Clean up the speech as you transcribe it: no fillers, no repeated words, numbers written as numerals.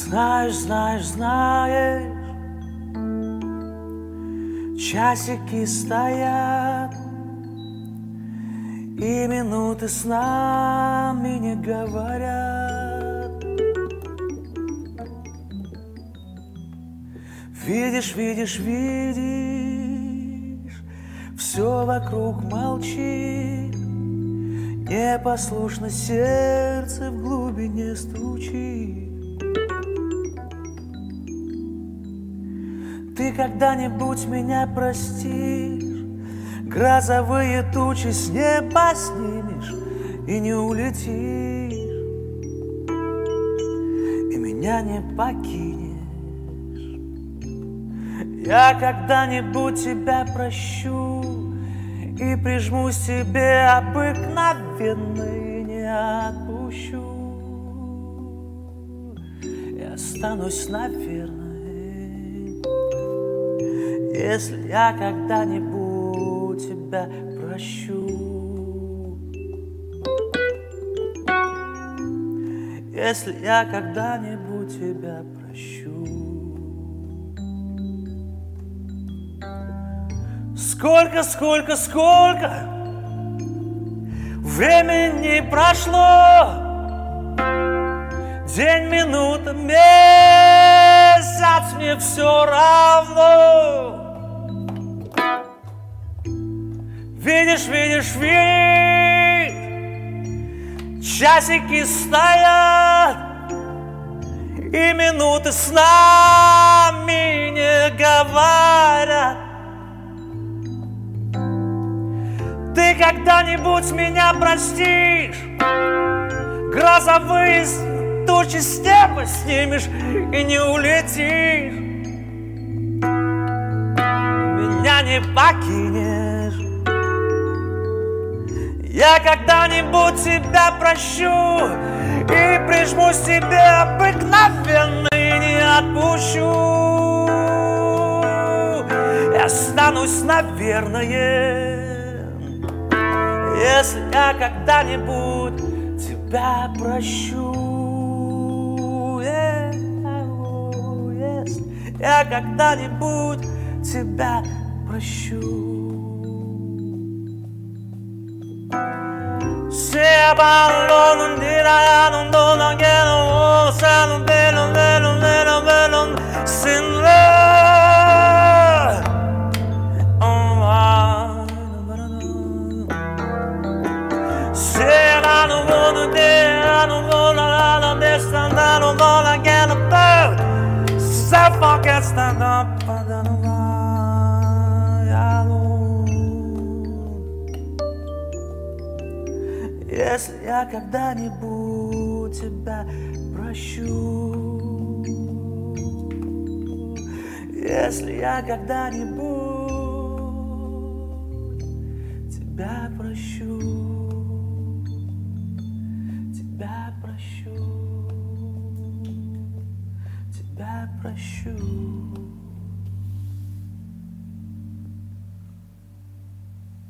Знаешь, знаешь, знаешь, часики стоят, и минуты с нами не говорят. Видишь, видишь, видишь, все вокруг молчит, непослушно сердце в глубине стучит. Ты когда-нибудь меня простишь, грозовые тучи с неба снимешь и не улетишь, и меня не покинешь. Я когда-нибудь тебя прощу и прижмусь к тебе обыкновенно и не отпущу. И останусь, наверное, если я когда-нибудь тебя прощу. Если я когда-нибудь тебя прощу. Сколько, сколько, сколько времени прошло, день, минута, месяц, мне все равно. Видишь, видишь, видишь, часики стоят, и минуты с нами не говорят. Ты когда-нибудь меня простишь, грозовые тучи с неба снимешь и не улетишь, меня не покинешь. Я когда-нибудь тебя прощу и прижмусь к тебе обыкновенно и не отпущу. Я останусь, наверное, если я когда-нибудь тебя прощу. Если я когда-нибудь тебя прощу. Если я когда-нибудь тебя прощу, если я когда-нибудь тебя прощу, тебя прощу, тебя прощу.